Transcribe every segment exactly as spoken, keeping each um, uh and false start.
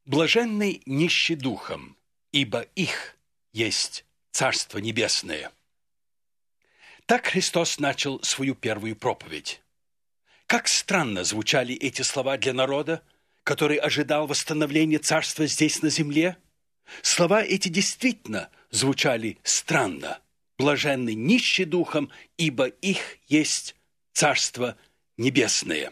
Блаженны нищи духом, ибо их есть Царство Небесное. Так Христос начал свою первую проповедь. Как странно звучали эти слова для народа, который ожидал восстановления Царства здесь на земле. Слова эти действительно звучали странно. Блаженны нищи духом, ибо их есть Царство Небесное.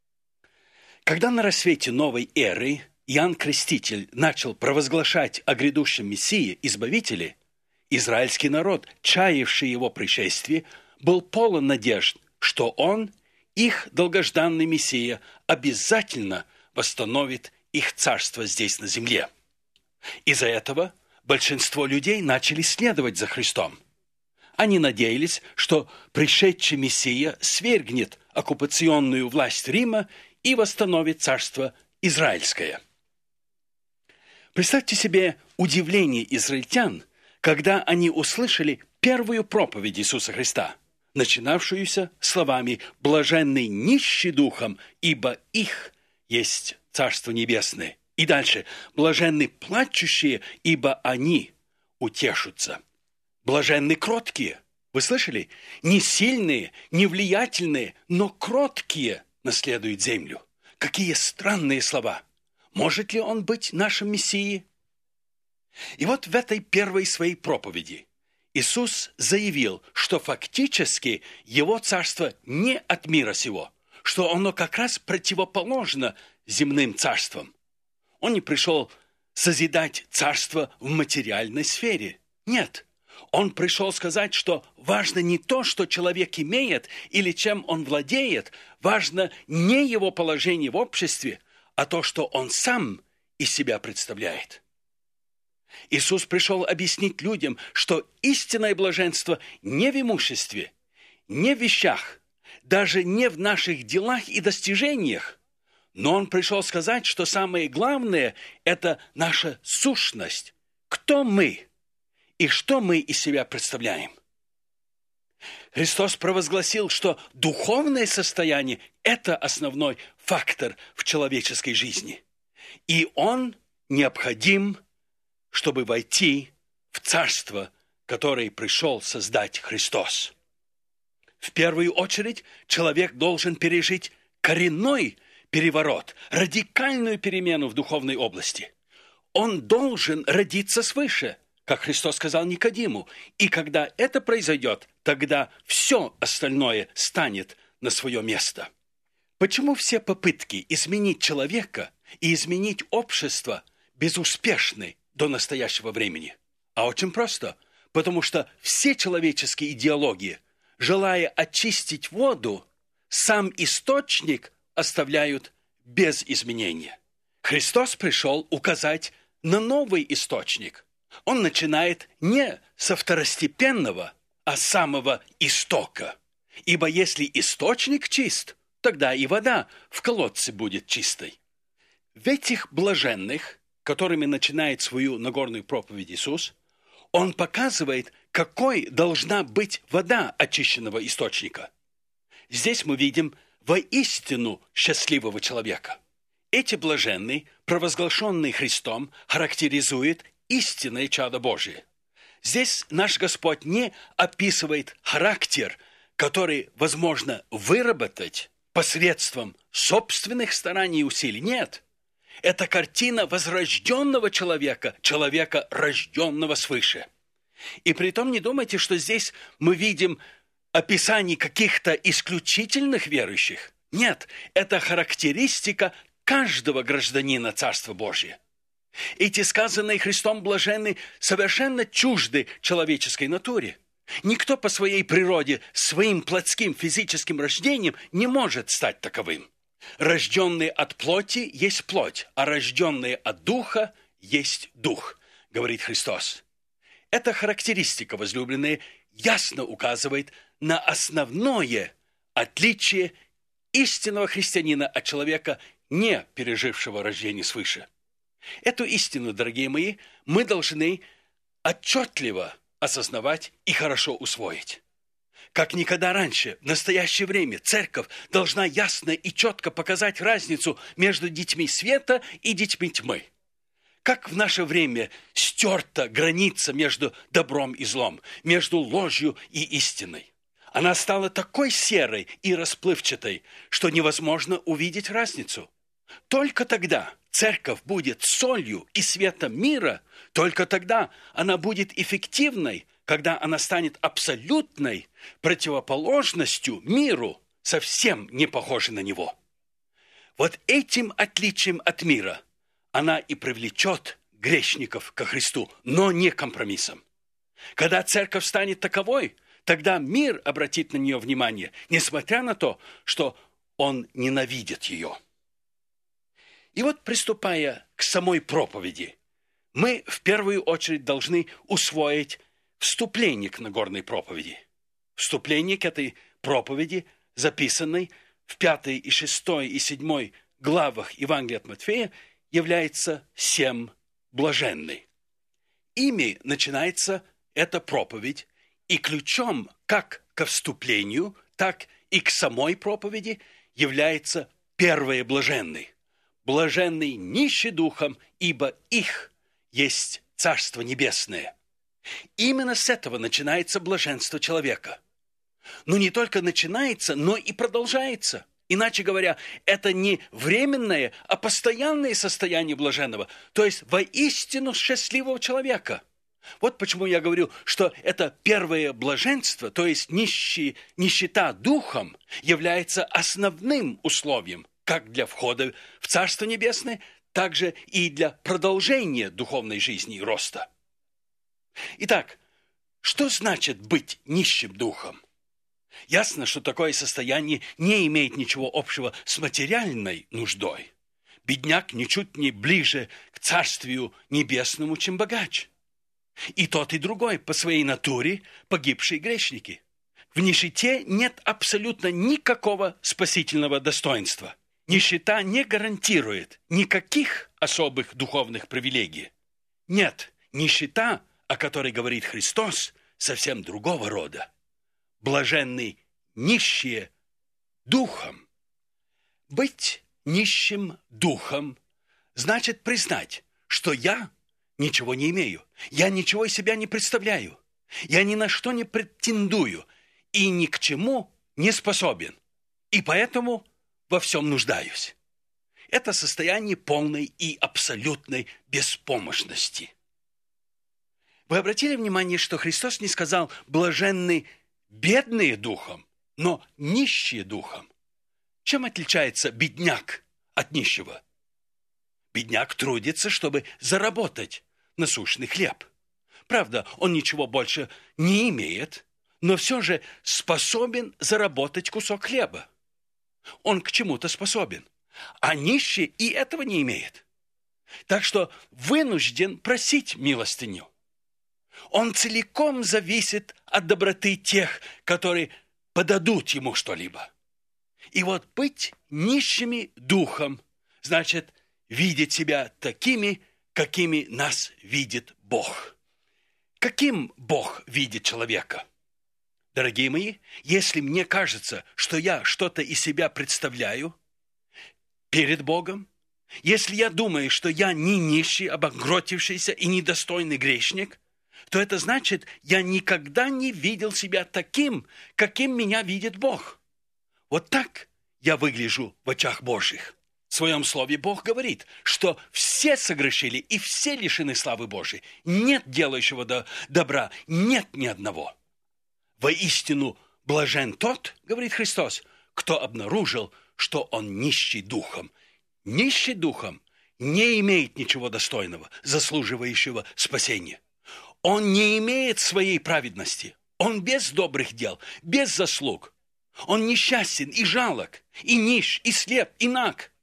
Когда на рассвете новой эры Иоанн Креститель начал провозглашать о грядущем Мессии, Избавителе, израильский народ, чаявший его пришествие, был полон надежд, что он, их долгожданный Мессия, обязательно восстановит их царство здесь на земле. Из-за этого большинство людей начали следовать за Христом. Они надеялись, что пришедший Мессия свергнет оккупационную власть Рима и восстановит царство израильское. Представьте себе удивление израильтян, когда они услышали первую проповедь Иисуса Христа, начинавшуюся словами «блаженны нищи духом, ибо их есть Царство Небесное». И дальше «блаженны плачущие, ибо они утешутся». Блаженны кроткие. Вы слышали? Не сильные, не влиятельные, но кроткие наследуют землю. Какие странные слова! Может ли он быть нашим Мессией? И вот в этой первой своей проповеди Иисус заявил, что фактически его царство не от мира сего, что оно как раз противоположно земным царствам. Он не пришел созидать царство в материальной сфере. Нет, он пришел сказать, что важно не то, что человек имеет или чем он владеет, важно не его положение в обществе, а то, что он сам из себя представляет. Иисус пришел объяснить людям, что истинное блаженство не в имуществе, не в вещах, даже не в наших делах и достижениях, но Он пришел сказать, что самое главное – это наша сущность. Кто мы и что мы из себя представляем? Христос провозгласил, что духовное состояние – это основной фактор в человеческой жизни. И он необходим, чтобы войти в царство, которое пришел создать Христос. В первую очередь человек должен пережить коренной переворот, радикальную перемену в духовной области. Он должен родиться свыше, как Христос сказал Никодиму. И когда это произойдет, тогда все остальное станет на свое место. Почему все попытки изменить человека и изменить общество безуспешны до настоящего времени? А очень просто. Потому что все человеческие идеологии, желая очистить воду, сам источник оставляют без изменения. Христос пришел указать на новый источник. Он начинает не со второстепенного, а с самого истока. Ибо если источник чист, тогда и вода в колодце будет чистой. В этих блаженных, которыми начинает свою Нагорную проповедь Иисус, Он показывает, какой должна быть вода очищенного источника. Здесь мы видим воистину счастливого человека. Эти блаженные, провозглашенные Христом, характеризуют истинное чадо Божие. Здесь наш Господь не описывает характер, который возможно выработать посредством собственных стараний и усилий. Нет. Это картина возрожденного человека, человека, рожденного свыше. И притом не думайте, что здесь мы видим описание каких-то исключительных верующих. Нет, это характеристика каждого гражданина Царства Божия. Эти сказанные Христом блаженны совершенно чужды человеческой натуре. Никто по своей природе, своим плотским физическим рождением не может стать таковым. Рожденные от плоти есть плоть, а рожденные от духа есть дух, говорит Христос. Эта характеристика, возлюбленные, ясно указывает на основное отличие истинного христианина от человека, не пережившего рождение свыше. Эту истину, дорогие мои, мы должны отчетливо осознавать и хорошо усвоить. Как никогда раньше, в настоящее время, церковь должна ясно и четко показать разницу между детьми света и детьми тьмы. Как в наше время стерта граница между добром и злом, между ложью и истиной. Она стала такой серой и расплывчатой, что невозможно увидеть разницу. Только тогда церковь будет солью и светом мира, только тогда она будет эффективной, когда она станет абсолютной противоположностью миру, совсем не похожей на него. Вот этим отличием от мира она и привлечет грешников ко Христу, но не компромиссом. Когда церковь станет таковой, тогда мир обратит на нее внимание, несмотря на то, что он ненавидит ее. И вот, приступая к самой проповеди, мы в первую очередь должны усвоить вступление к Нагорной проповеди. Вступление к этой проповеди, записанной в пятой и шестой и седьмой главах Евангелия от Матфея, является «Семь блаженный». Ими начинается эта проповедь, и ключом как ко вступлению, так и к самой проповеди является первое блаженный. Блаженный нищий духом, ибо их есть Царство Небесное. Именно с этого начинается блаженство человека. Но не только начинается, но и продолжается. Иначе говоря, это не временное, а постоянное состояние блаженного, то есть воистину счастливого человека. Вот почему я говорю, что это первое блаженство, то есть нищи, нищета духом, является основным условием как для входа в Царство Небесное, так же и для продолжения духовной жизни и роста. Итак, что значит быть нищим духом? Ясно, что такое состояние не имеет ничего общего с материальной нуждой. Бедняк ничуть не ближе к Царствию Небесному, чем богач. И тот, и другой по своей натуре погибшие грешники. В нищете нет абсолютно никакого спасительного достоинства. Нищета не гарантирует никаких особых духовных привилегий. Нет, нищета, о которой говорит Христос, совсем другого рода. Блаженны нищие духом. Быть нищим духом значит признать, что я ничего не имею, я ничего из себя не представляю, я ни на что не претендую и ни к чему не способен, и поэтому во всем нуждаюсь. Это состояние полной и абсолютной беспомощности. Вы обратили внимание, что Христос не сказал «блаженны бедные духом», но «нищие духом». Чем отличается бедняк от нищего? Бедняк трудится, чтобы заработать насущный хлеб. Правда, он ничего больше не имеет, но все же способен заработать кусок хлеба. Он к чему-то способен, а нищий и этого не имеет. Так что вынужден просить милостыню. Он целиком зависит от доброты тех, которые подадут ему что-либо. И вот быть нищими духом значит видеть себя такими, какими нас видит Бог. Каким Бог видит человека? Дорогие мои, если мне кажется, что я что-то из себя представляю перед Богом, если я думаю, что я не нищий, обанкротившийся и недостойный грешник, то это значит, я никогда не видел себя таким, каким меня видит Бог. Вот так я выгляжу в очах Божьих. В своем слове Бог говорит, что все согрешили и все лишены славы Божией. Нет делающего добра, нет ни одного. Воистину блажен тот, говорит Христос, кто обнаружил, что он нищий духом. Нищий духом не имеет ничего достойного, заслуживающего спасения. Он не имеет своей праведности. Он без добрых дел, без заслуг. Он несчастен и жалок, и нищ, и слеп, и наг.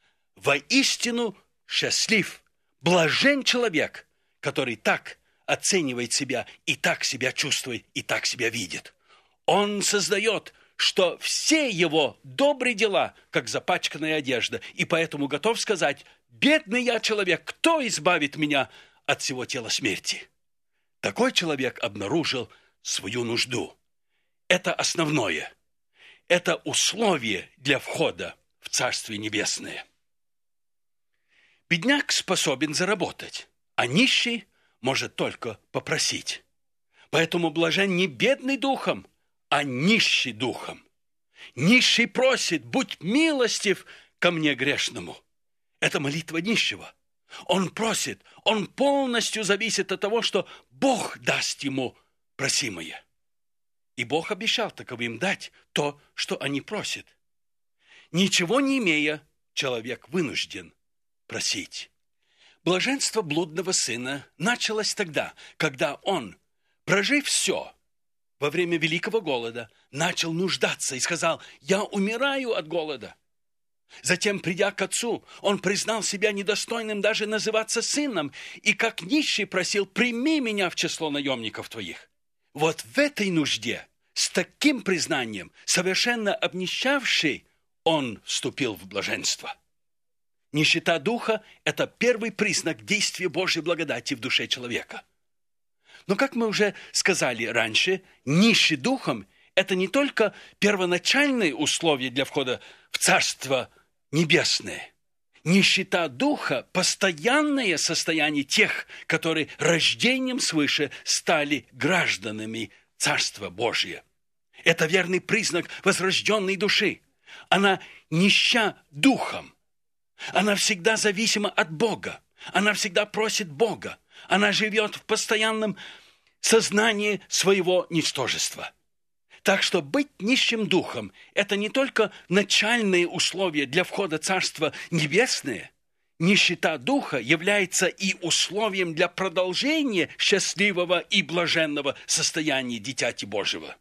Воистину счастлив, блажен человек, который так оценивает себя и так себя чувствует, и так себя видит. Он создает, что все его добрые дела, как запачканная одежда, и поэтому готов сказать: «Бедный я человек, кто избавит меня от всего тела смерти?» Такой человек обнаружил свою нужду. Это основное. Это условие для входа в Царствие Небесное. Бедняк способен заработать, а нищий может только попросить. Поэтому блажен не бедный духом, а нищий духом. Нищий просит: будь милостив ко мне грешному. Это молитва нищего. Он просит, он полностью зависит от того, что Бог даст ему просимое. И Бог обещал таковым дать то, что они просят. Ничего не имея, человек вынужден просить. Блаженство блудного сына началось тогда, когда он, прожив все, во время великого голода, начал нуждаться и сказал: «Я умираю от голода». Затем, придя к отцу, он признал себя недостойным даже называться сыном, и как нищий просил: «Прими меня в число наемников твоих». Вот в этой нужде, с таким признанием, совершенно обнищавший, он вступил в блаженство. Нищета духа – это первый признак действия Божьей благодати в душе человека. Но, как мы уже сказали раньше, нищий духом – это не только первоначальные условия для входа в Царство Небесное. Нищета духа – постоянное состояние тех, которые рождением свыше стали гражданами Царства Божия. Это верный признак возрожденной души. Она нища духом. Она всегда зависима от Бога. Она всегда просит Бога. Она живет в постоянном сознании своего ничтожества. Так что быть нищим духом – это не только начальные условия для входа в Царство Небесное. Нищета духа является и условием для продолжения счастливого и блаженного состояния дитяти Божьего.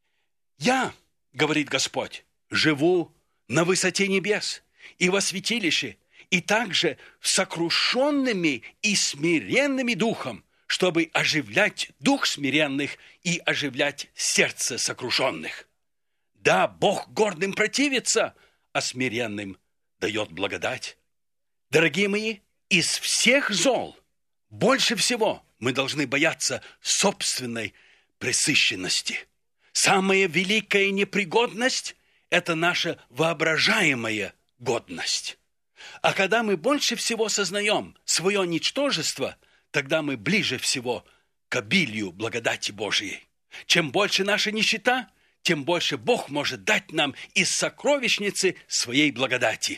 «Я, – говорит Господь, – живу на высоте небес и во святилище, и также сокрушенными и смиренными духом, чтобы оживлять дух смиренных и оживлять сердце сокрушенных. Да, Бог гордым противится, а смиренным дает благодать». Дорогие мои, из всех зол больше всего мы должны бояться собственной пресыщенности. Самая великая непригодность – это наша воображаемая годность. А когда мы больше всего сознаем свое ничтожество, тогда мы ближе всего к обилию благодати Божией. Чем больше наша нищета, тем больше Бог может дать нам из сокровищницы своей благодати.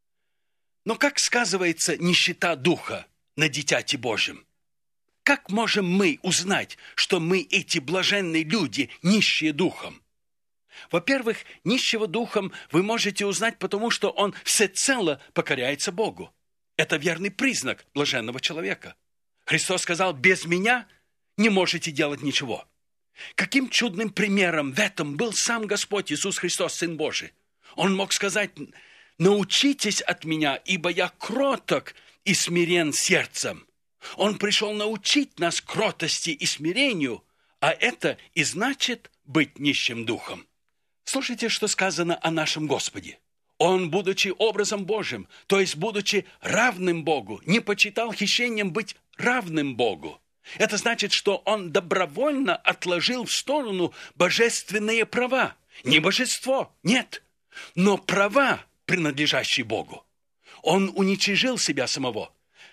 Но как сказывается нищета духа на дитяти Божьем? Как можем мы узнать, что мы, эти блаженные люди, нищие духом? Во-первых, нищего духом вы можете узнать, потому что он всецело покоряется Богу. Это верный признак блаженного человека. Христос сказал: «Без меня не можете делать ничего». Каким чудным примером в этом был сам Господь Иисус Христос, Сын Божий. Он мог сказать: «Научитесь от меня, ибо я кроток и смирен сердцем». Он пришел научить нас кротости и смирению, а это и значит быть нищим духом. Слушайте, что сказано о нашем Господе. Он, будучи образом Божьим, то есть будучи равным Богу, не почитал хищением быть равным Богу. Это значит, что он добровольно отложил в сторону божественные права. Не божество, нет, но права, принадлежащие Богу. Он уничижил себя самого,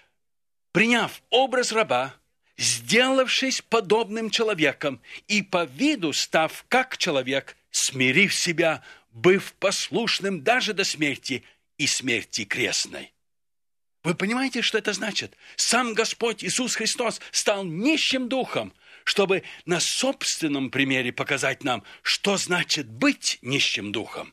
приняв образ раба, сделавшись подобным человеком и по виду став как человек, смирив себя, быв послушным даже до смерти и смерти крестной. Вы понимаете, что это значит? Сам Господь Иисус Христос стал нищим духом, чтобы на собственном примере показать нам, что значит быть нищим духом.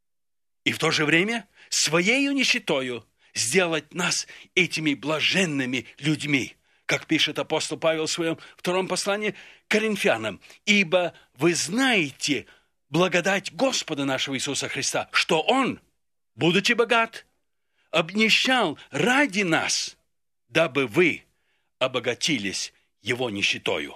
И в то же время своею нищетою сделать нас этими блаженными людьми, как пишет апостол Павел в своем втором послании к Коринфянам. «Ибо вы знаете благодать Господа нашего Иисуса Христа, что Он, будучи богат, обнищал ради нас, дабы вы обогатились Его нищетою».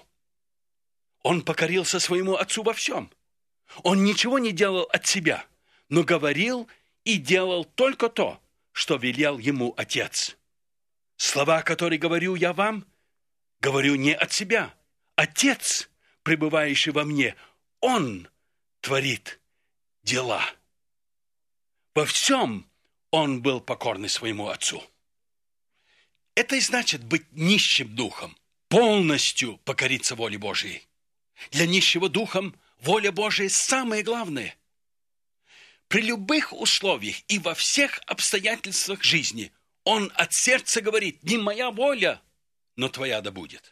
Он покорился своему Отцу во всем. Он ничего не делал от себя, но говорил и делал только то, что велел ему Отец. Слова, которые говорю я вам, говорю не от себя. Отец, пребывающий во мне, Он творит дела. Во всем он был покорный своему Отцу. Это и значит быть нищим духом, полностью покориться воле Божьей. Для нищего духом воля Божия самое главное. При любых условиях и во всех обстоятельствах жизни он от сердца говорит: не моя воля, но твоя да будет.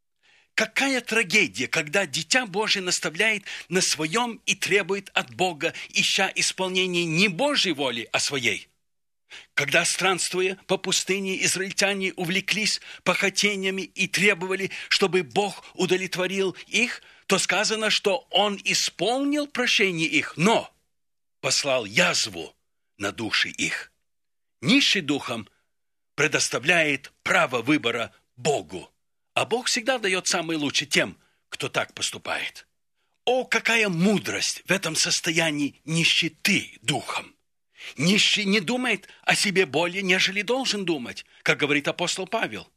Какая трагедия, когда Дитя Божие наставляет на своем и требует от Бога, ища исполнение не Божьей воли, а своей. Когда, странствуя по пустыне, израильтяне увлеклись похотениями и требовали, чтобы Бог удовлетворил их, то сказано, что Он исполнил прощение их, но послал язву на души их. Нищий духом предоставляет право выбора Богу, а Бог всегда дает самое лучшее тем, кто так поступает. О, какая мудрость в этом состоянии нищеты духом! Нищий не думает о себе более, нежели должен думать, как говорит апостол Павел,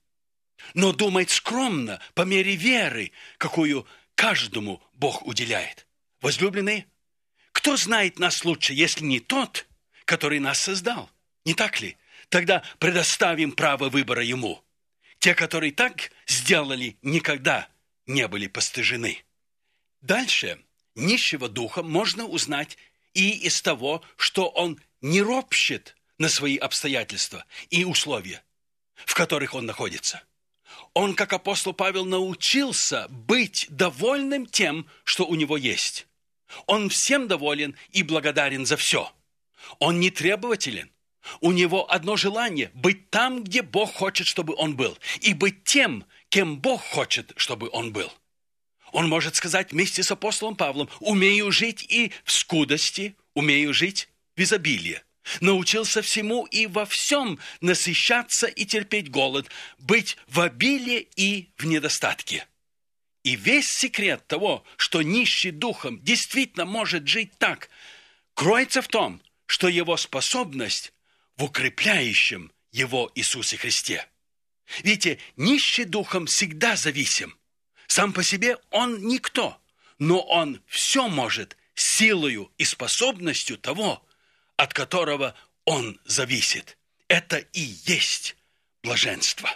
но думает скромно, по мере веры, какую каждому Бог уделяет. Возлюбленные, кто знает нас лучше, если не тот, который нас создал? Не так ли? Тогда предоставим право выбора Ему. Те, которые так сделали, никогда не были постыжены. Дальше нищего духа можно узнать и из того, что он не ропщет на свои обстоятельства и условия, в которых он находится. Он, как апостол Павел, научился быть довольным тем, что у него есть. Он всем доволен и благодарен за все. Он не требователен. У него одно желание – быть там, где Бог хочет, чтобы он был, и быть тем, кем Бог хочет, чтобы он был. Он может сказать вместе с апостолом Павлом: «Умею жить и в скудости, умею жить в изобилии. Научился всему и во всем насыщаться и терпеть голод, быть в обилии и в недостатке». И весь секрет того, что нищий духом действительно может жить так, кроется в том, что его способность в укрепляющем его Иисусе Христе. Видите, нищий духом всегда зависим. Сам по себе он никто, но он все может силою и способностью того, от которого он зависит. Это и есть блаженство.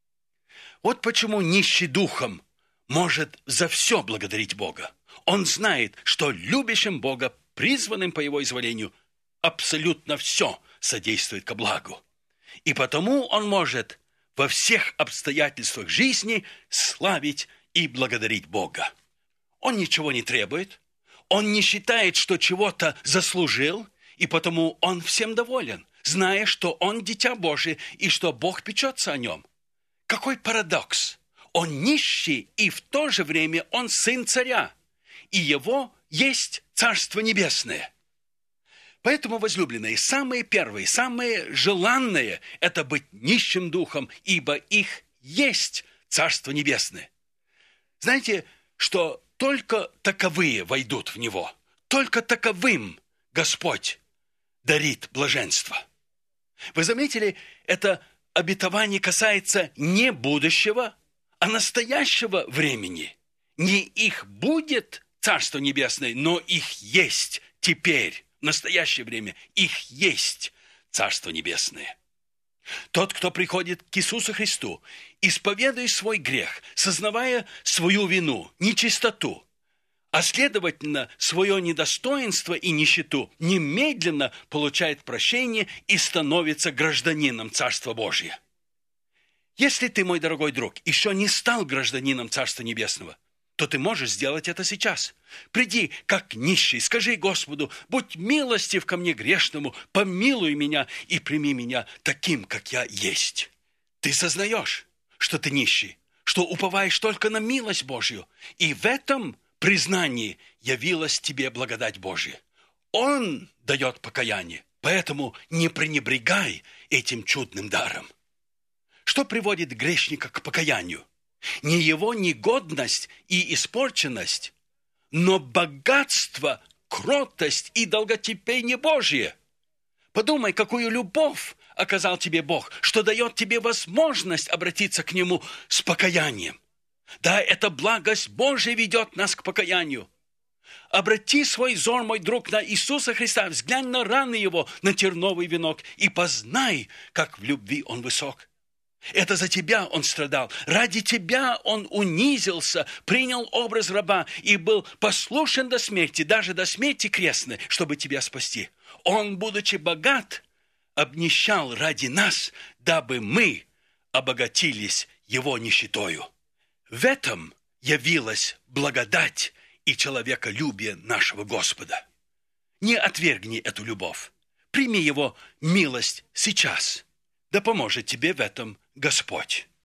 Вот почему нищий духом может за все благодарить Бога. Он знает, что любящим Бога, призванным по Его изволению, абсолютно все содействует ко благу. И потому он может во всех обстоятельствах жизни славить и благодарить Бога. Он ничего не требует, он не считает, что чего-то заслужил, и потому он всем доволен, зная, что он дитя Божие и что Бог печется о нем. Какой парадокс! Он нищий, и в то же время он сын царя, и его есть Царство Небесное. Поэтому, возлюбленные, самое первое, самое желанное – это быть нищим духом, ибо их есть Царство Небесное. Знаете, что только таковые войдут в него, только таковым Господь дарит блаженство. Вы заметили, это обетование касается не будущего, а настоящего времени. Не их будет Царство Небесное, но их есть теперь. В настоящее время их есть Царство Небесное. Тот, кто приходит к Иисусу Христу, исповедуя свой грех, сознавая свою вину, нечистоту, а следовательно, свое недостоинство и нищету, немедленно получает прощение и становится гражданином Царства Божия. Если ты, мой дорогой друг, еще не стал гражданином Царства Небесного, то ты можешь сделать это сейчас. Приди, как нищий, скажи Господу: «Будь милостив ко мне грешному, помилуй меня и прими меня таким, как я есть». Ты сознаешь, что ты нищий, что уповаешь только на милость Божью, и в этом признании явилась тебе благодать Божья. Он дает покаяние, поэтому не пренебрегай этим чудным даром. Что приводит грешника к покаянию? Не его негодность и испорченность, но богатство, кротость и долготерпение Божье. Подумай, какую любовь оказал тебе Бог, что дает тебе возможность обратиться к Нему с покаянием. Да, эта благость Божья ведет нас к покаянию. Обрати свой взор, мой друг, на Иисуса Христа, взглянь на раны Его, на терновый венок, и познай, как в любви Он высок. Это за тебя Он страдал. Ради тебя Он унизился, принял образ раба и был послушен до смерти, даже до смерти крестной, чтобы тебя спасти. Он, будучи богат, обнищал ради нас, дабы мы обогатились Его нищетою. В этом явилась благодать и человеколюбие нашего Господа. Не отвергни эту любовь. Прими Его милость сейчас. Да поможет тебе в этом Господь.